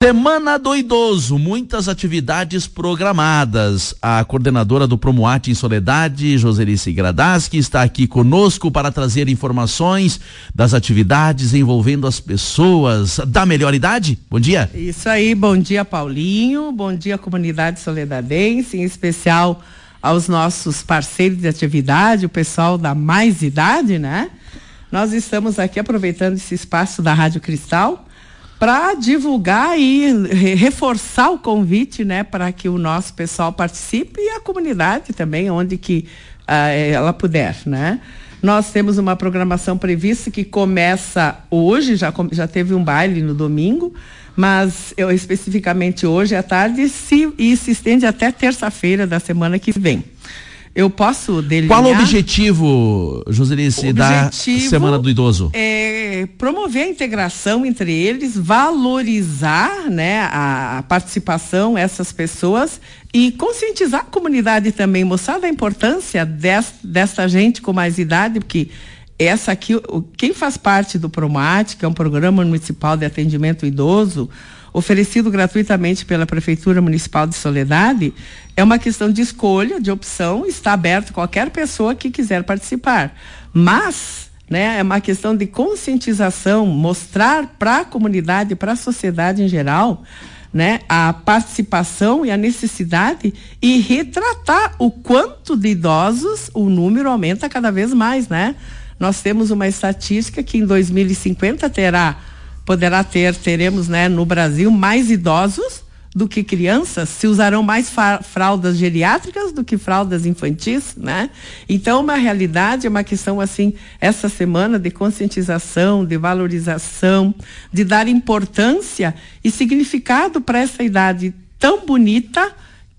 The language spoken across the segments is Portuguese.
Semana do Idoso, muitas atividades programadas. A coordenadora do Promuate em Soledade, Joselice Gradaski, está aqui conosco para trazer informações das atividades envolvendo as pessoas da melhor idade. Bom dia. Isso aí, bom dia, Paulinho, bom dia, comunidade soledadense, em especial aos nossos parceiros de atividade, o pessoal da mais idade, né? Nós estamos aqui aproveitando esse espaço da Rádio Cristal para divulgar e reforçar o convite, né, para que o nosso pessoal participe e a comunidade também, onde que ela puder, né? Nós temos uma programação prevista que começa hoje, já teve um baile no domingo, mas especificamente hoje à tarde e se estende até terça-feira da semana que vem. Eu posso delinear... Qual o objetivo, Joselice, da Semana do Idoso? É promover a integração entre eles, valorizar, né, a participação dessas pessoas e conscientizar a comunidade também, mostrar a importância dessa gente com mais idade, porque essa aqui, quem faz parte do Promate, que é um programa municipal de atendimento idoso, oferecido gratuitamente pela Prefeitura Municipal de Soledade, é uma questão de escolha, de opção, está aberto a qualquer pessoa que quiser participar. Mas, né, é uma questão de conscientização, mostrar para a comunidade, para a sociedade em geral, né, a participação e a necessidade e retratar o quanto de idosos o número aumenta cada vez mais, né? Nós temos uma estatística que em 2050 teremos, né, no Brasil mais idosos do que crianças, se usarão mais fraldas geriátricas do que fraldas infantis, né? Então, uma realidade, é uma questão assim, essa semana de conscientização, de valorização, de dar importância e significado para essa idade tão bonita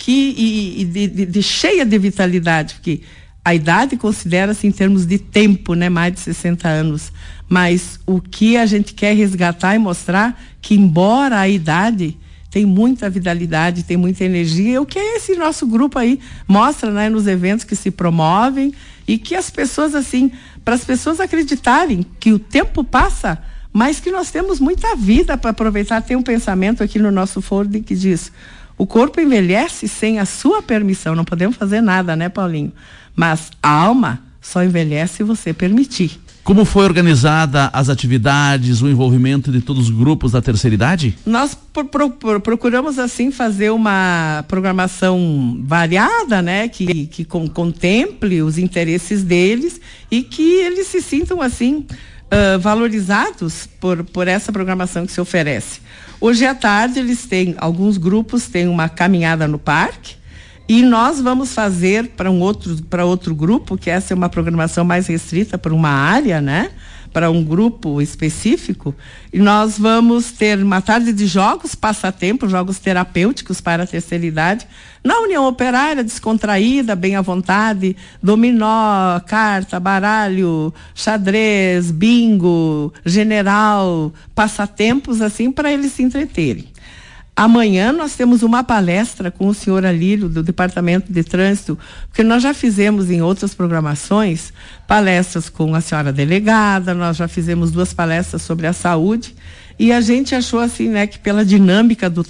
de cheia de vitalidade, porque a idade considera-se em termos de tempo, né, mais de 60 anos. Mas o que a gente quer resgatar e mostrar que, embora a idade tem muita vitalidade, tem muita energia, o que esse nosso grupo aí mostra, né, nos eventos que se promovem e que as pessoas, assim, para as pessoas acreditarem que o tempo passa, mas que nós temos muita vida para aproveitar. Tem um pensamento aqui no nosso foro que diz: o corpo envelhece sem a sua permissão, não podemos fazer nada, né, Paulinho? Mas a alma só envelhece se você permitir. Como foi organizada as atividades, o envolvimento de todos os grupos da terceira idade? Nós procuramos, assim, fazer uma programação variada, né, que contemple os interesses deles e que eles se sintam, assim, valorizados por essa programação que se oferece. Hoje à tarde alguns grupos têm uma caminhada no parque. E nós vamos fazer para outro grupo, que essa é uma programação mais restrita para uma área, né? Para um grupo específico. E nós vamos ter uma tarde de jogos, passatempo, jogos terapêuticos para a terceira idade, na União Operária, descontraída, bem à vontade, dominó, carta, baralho, xadrez, bingo, general, passatempos, assim, para eles se entreterem. Amanhã nós temos uma palestra com o senhor Alírio, do Departamento de Trânsito, porque nós já fizemos em outras programações palestras com a senhora delegada, nós já fizemos 2 palestras sobre a saúde, e a gente achou, assim, né, que pela dinâmica do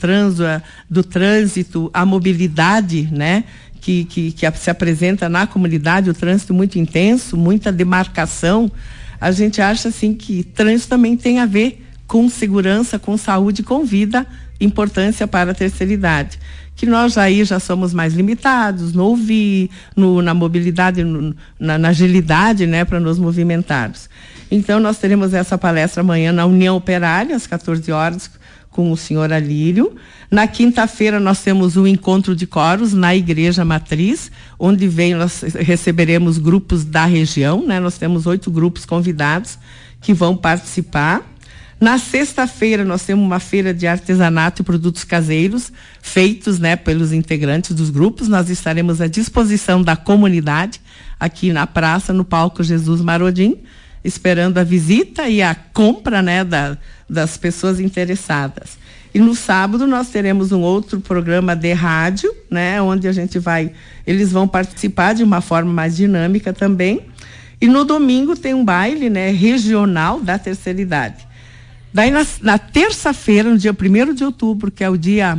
trânsito, a mobilidade, né, que se apresenta na comunidade, o trânsito muito intenso, muita demarcação, a gente acha, assim, que trânsito também tem a ver com segurança, com saúde, com vida, importância para a terceira idade. Que nós já somos mais limitados no ouvir, na mobilidade, na agilidade, né, para nos movimentarmos. Então, nós teremos essa palestra amanhã na União Operária, às 14 horas, com o senhor Alírio. Na quinta-feira, nós temos um encontro de coros na Igreja Matriz, onde nós receberemos grupos da região, né? Nós temos 8 grupos convidados que vão participar. Na sexta-feira, nós temos uma feira de artesanato e produtos caseiros, feitos, né, pelos integrantes dos grupos. Nós estaremos à disposição da comunidade, aqui na praça, no palco Jesus Marodim, esperando a visita e a compra, né, das pessoas interessadas. E no sábado nós teremos um outro programa de rádio, né, onde eles vão participar de uma forma mais dinâmica também. E no domingo tem um baile, né, regional da terceira idade. Daí na terça-feira, no dia 1º de outubro, que é o Dia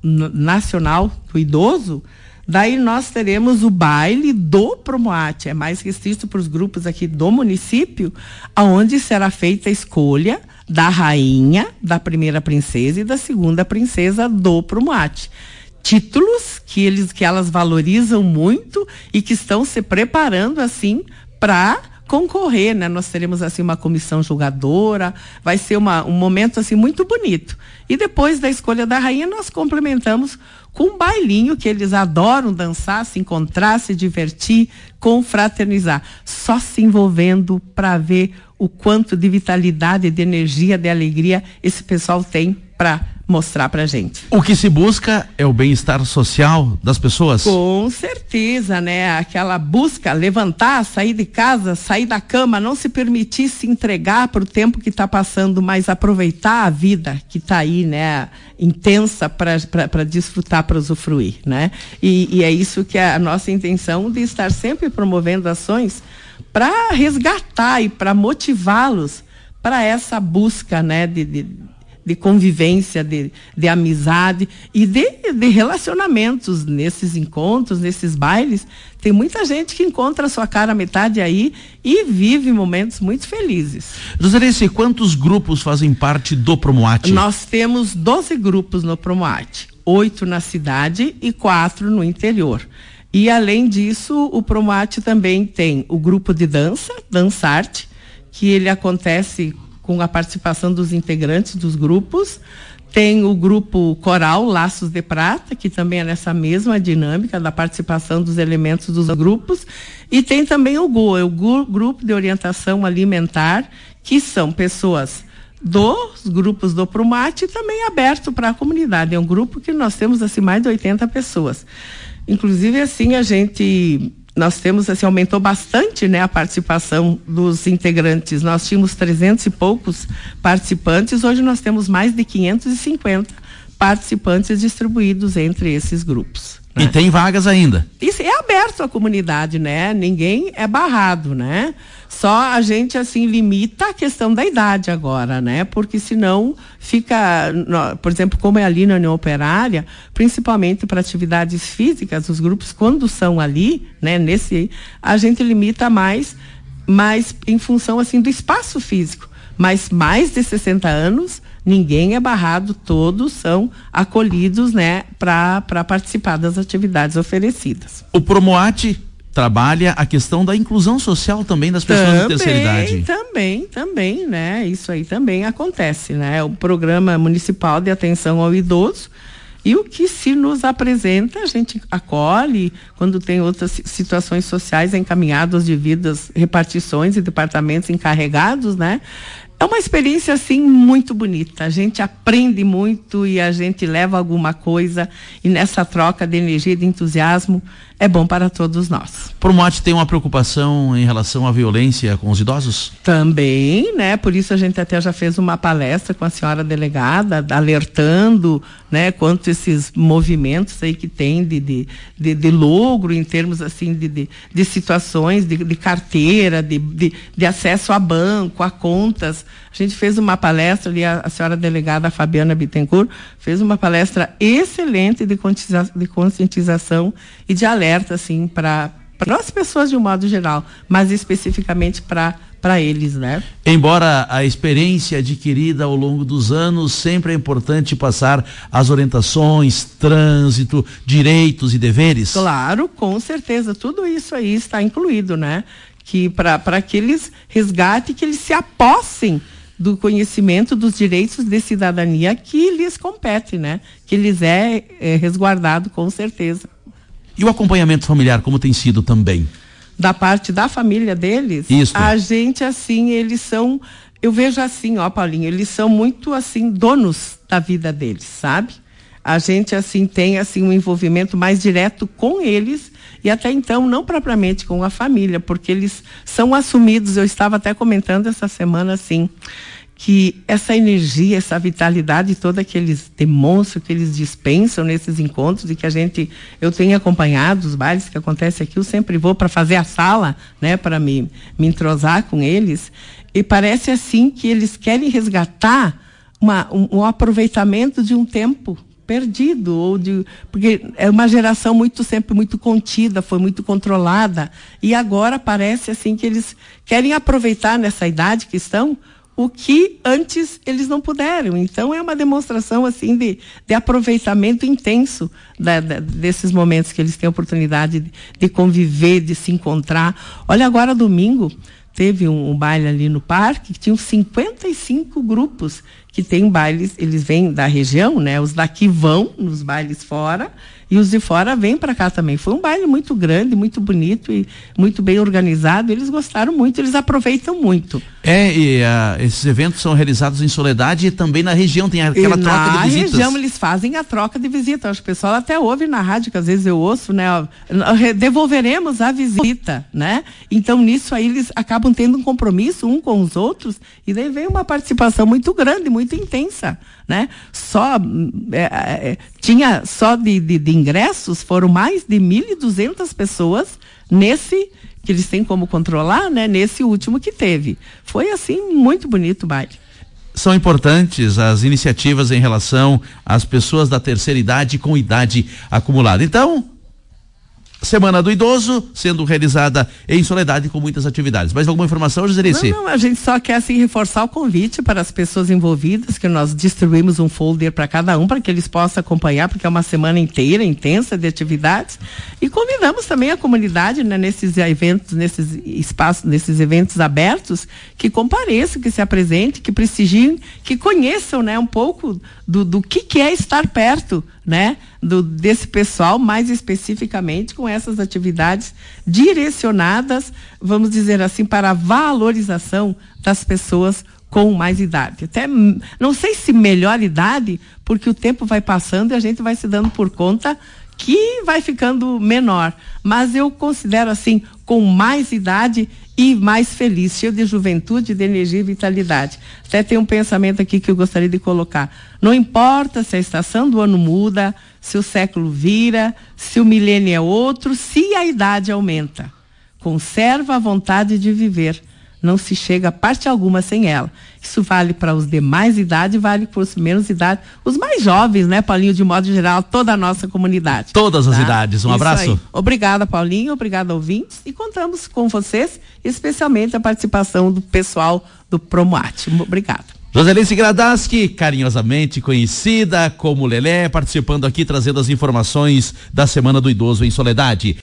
Nacional do Idoso, daí nós teremos o baile do Promoate, é mais restrito para os grupos aqui do município, aonde será feita a escolha da rainha, da primeira princesa e da segunda princesa do Promoate. Títulos que elas valorizam muito e que estão se preparando assim para concorrer, né? Nós teremos assim uma comissão julgadora, vai ser um momento assim muito bonito. E depois da escolha da rainha nós complementamos com um bailinho que eles adoram dançar, se encontrar, se divertir, confraternizar, só se envolvendo para ver o quanto de vitalidade, de energia, de alegria esse pessoal tem para mostrar pra gente. O que se busca é o bem-estar social das pessoas? Com certeza, né? Aquela busca, levantar, sair de casa, sair da cama, não se permitir se entregar pro tempo que está passando, mas aproveitar a vida que está aí, né? Intensa para desfrutar, para usufruir, né? E é isso que é a nossa intenção de estar sempre promovendo ações para resgatar e para motivá-los para essa busca, né? De convivência, de amizade e de relacionamentos nesses encontros, nesses bailes. Tem muita gente que encontra a sua cara metade aí e vive momentos muito felizes. Joselice, quantos grupos fazem parte do Promoate? Nós temos 12 grupos no Promoate, 8 na cidade e 4 no interior. E além disso, o Promoate também tem o grupo de dança, Dançarte, que ele acontece com a participação dos integrantes dos grupos. Tem o grupo coral Laços de Prata, que também é nessa mesma dinâmica da participação dos elementos dos grupos. E tem também o Grupo de Orientação Alimentar, que são pessoas dos grupos do Promoate e também aberto para a comunidade. É um grupo que nós temos assim mais de 80 pessoas. Inclusive assim nós temos, assim, aumentou bastante, né, a participação dos integrantes. Nós tínhamos 300 e poucos participantes, hoje nós temos mais de 550 participantes distribuídos entre esses grupos. Né? E tem vagas ainda? Isso é aberto à comunidade, né? Ninguém é barrado, né? Só a gente, assim, limita a questão da idade agora, né? Porque senão fica, por exemplo, como é ali na União Operária, principalmente para atividades físicas, os grupos, quando são ali, né? A gente limita mais em função, assim, do espaço físico. Mas mais de 60 anos, ninguém é barrado, todos são acolhidos, né, para participar das atividades oferecidas. O Promoate trabalha a questão da inclusão social também das pessoas de terceira idade. Também, né? Isso aí também acontece, né? O Programa Municipal de Atenção ao Idoso, e o que se nos apresenta, a gente acolhe, quando tem outras situações sociais encaminhadas às devidas repartições e departamentos encarregados, né? É uma experiência, assim, muito bonita. A gente aprende muito e a gente leva alguma coisa, e nessa troca de energia e de entusiasmo é bom para todos nós. O Promoate tem uma preocupação em relação à violência com os idosos? Também, né? Por isso a gente até já fez uma palestra com a senhora delegada, alertando, né, quanto esses movimentos aí que tem de logro em termos, assim, de situações de carteira, de acesso a banco, a contas. A gente fez uma palestra ali, a senhora delegada Fabiana Bittencourt fez uma palestra excelente de conscientização e de alerta, assim, para as pessoas de um modo geral, mas especificamente para eles, né? Embora a experiência adquirida ao longo dos anos, sempre é importante passar as orientações, trânsito, direitos e deveres. Claro, com certeza, tudo isso aí está incluído, né? Que para que eles resgatem, que eles se apossem do conhecimento dos direitos de cidadania que lhes compete, né? Que lhes é resguardado, com certeza. E o acompanhamento familiar, como tem sido também? Da parte da família deles? Isso. A gente, assim, eles são, eu vejo assim, ó, Paulinho, eles são muito, assim, donos da vida deles, sabe? A gente, assim, tem, assim, um envolvimento mais direto com eles e até então não propriamente com a família, porque eles são assumidos. Eu estava até comentando essa semana, assim, que essa energia, essa vitalidade toda que eles demonstram, que eles dispensam nesses encontros e que eu tenho acompanhado os bailes que acontecem aqui, eu sempre vou para fazer a sala, né, para me entrosar com eles, e parece assim que eles querem resgatar um aproveitamento de um tempo perdido, porque é uma geração sempre muito contida, foi muito controlada, e agora parece assim que eles querem aproveitar nessa idade que estão o que antes eles não puderam. Então é uma demonstração assim de aproveitamento intenso desses momentos que eles têm a oportunidade de conviver, de se encontrar. Olha, agora domingo teve um baile ali no parque, que tinham 55 grupos que tem bailes, eles vêm da região, né? Os daqui vão nos bailes fora e os de fora vêm para cá também. Foi um baile muito grande, muito bonito e muito bem organizado. Eles gostaram muito, eles aproveitam muito. Esses eventos são realizados em Soledade e também na região tem aquela troca de visitas. Na região eles fazem a troca de visitas. Acho que o pessoal até ouve na rádio, que às vezes eu ouço, né? Devolveremos a visita, né? Então nisso aí eles acabam tendo um compromisso um com os outros e daí vem uma participação muito grande, muito intensa, né? Tinha só de ingressos, foram mais de 1.200 pessoas nesse que eles têm como controlar, né? Nesse último que teve. Foi assim, muito bonito o baile. São importantes as iniciativas em relação às pessoas da terceira idade com idade acumulada. Então, Semana do Idoso sendo realizada em Soledade com muitas atividades. Mais alguma informação, Joselice? Não, a gente só quer assim reforçar o convite para as pessoas envolvidas, que nós distribuímos um folder para cada um, para que eles possam acompanhar, porque é uma semana inteira, intensa de atividades. E convidamos também a comunidade, né, nesses eventos, nesses espaços, nesses eventos abertos, que compareçam, que se apresentem, que prestigiem, que conheçam, né, um pouco do que é estar perto, né, desse pessoal, mais especificamente com essas atividades direcionadas, vamos dizer assim, para a valorização das pessoas com mais idade. Até não sei se melhor idade, porque o tempo vai passando e a gente vai se dando por conta que vai ficando menor, mas eu considero assim, com mais idade e mais feliz, cheio de juventude, de energia e vitalidade. Até tem um pensamento aqui que eu gostaria de colocar. Não importa se a estação do ano muda, se o século vira, se o milênio é outro, se a idade aumenta. Conserva a vontade de viver. Não se chega a parte alguma sem ela. Isso vale para os de mais idade, vale para os menos idade, os mais jovens, né, Paulinho, de modo geral, toda a nossa comunidade. Todas as idades. Um abraço. Aí. Obrigada, Paulinho, obrigada, ouvintes, e contamos com vocês, especialmente a participação do pessoal do Promoate. Obrigada. Joselice Gradaski, carinhosamente conhecida como Lelé, participando aqui, trazendo as informações da Semana do Idoso em Soledade.